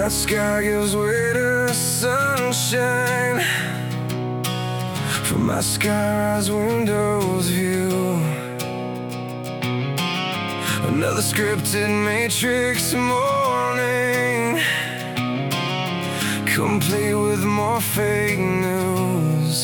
night sky gives way to sunshine from my skyrise window's view. Another scripted matrix morning, complete with more fake news.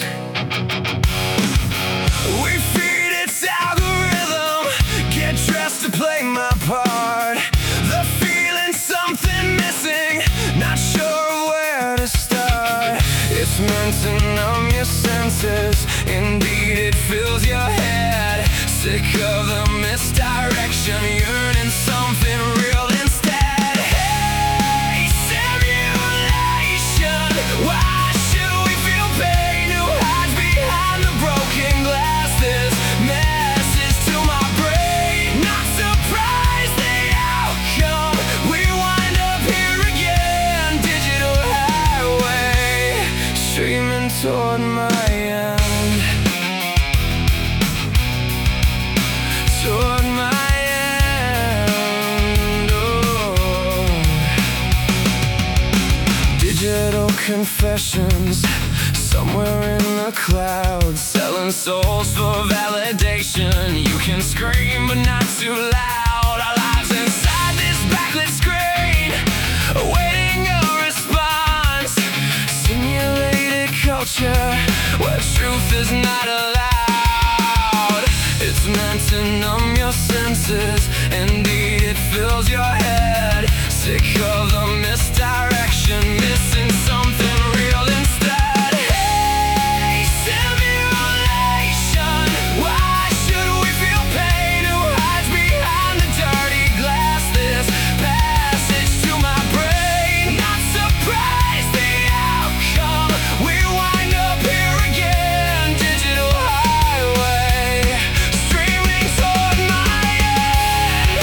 We feed its algorithm, get dressed to play my part. The feeling something missing, not sure where to start. It's meant to numb your senses, indeed it fills your head. Sick of the misdirection, yearning something real instead. Hey, simulation, why should we feel pain? Who hides behind the broken glass? This message to my brain, not surprised the outcome. We wind up here again, digital highway, streaming toward my end. Toward my end, oh. Digital confessions, somewhere in the clouds, selling souls for validation. You can scream but not too loud. Our lives inside this backlit screen, awaiting a response. Simulated culture, where truth is not allowed. It's meant to numb your senses, indeed it fills your head. Sick of the misdirection, missing something real instead. Hey, simulation, why should we feel pain? Who hides behind the dirty glass? This passage to my brain, not surprised the outcome. We wind up here again, digital highway, streaming toward my end.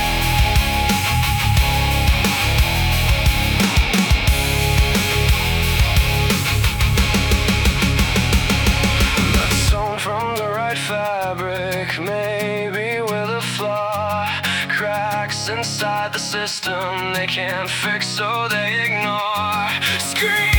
Not sewn from the right fabric, maybe with a flaw. Cracks inside the system they can't fix, so they ignore. Scream.